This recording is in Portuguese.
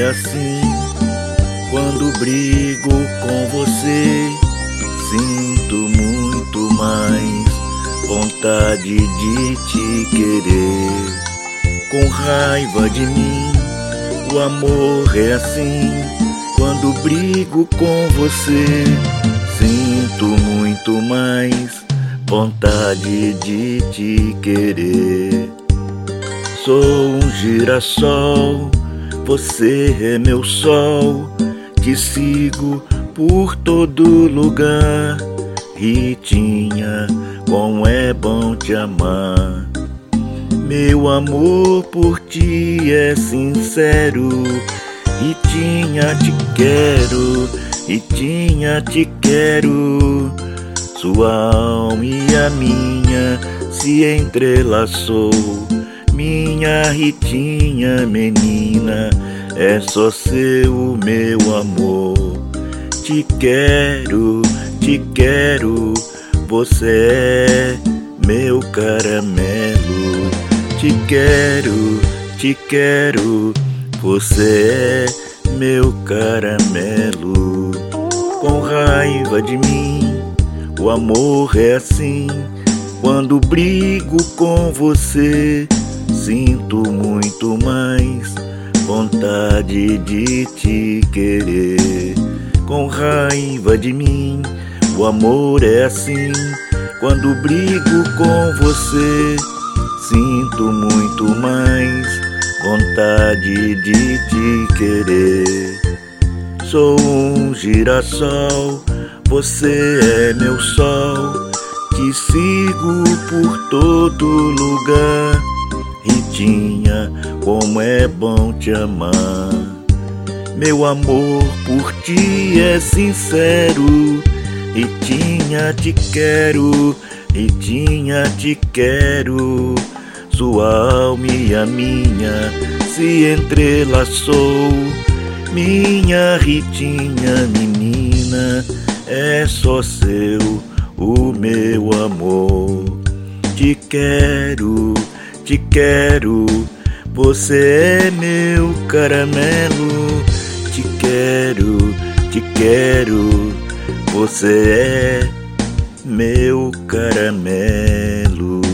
é assim. Quando brigo com você, sinto muito mais vontade de te querer. Com raiva de mim, o amor é assim. Quando brigo com você, sinto muito mais vontade de te querer. Sou um girassol, você é meu sol. Te sigo por todo lugar. Ritinha, como é bom te amar. Meu amor por ti é sincero. Ritinha, te quero. Ritinha, te quero. Sua alma e a minha se entrelaçou. Minha Ritinha, menina, é só seu meu amor. Te quero, você é meu caramelo. Te quero, você é meu caramelo. Com raiva de mim, o amor é assim. Quando brigo com você, sinto muito mais vontade de te querer. Com raiva de mim, o amor é assim. Quando brigo com você, sinto muito mais vontade de te querer. Sou um girassol, você é meu sol. Te sigo por todo lugar. Ritinha, como é bom te amar. Meu amor por ti é sincero. Ritinha, te quero. Ritinha, te quero. Sua alma e a minha se entrelaçou. Minha Ritinha, menina, é só seu o meu amor. Te quero, você é meu caramelo. Te quero, você é meu caramelo.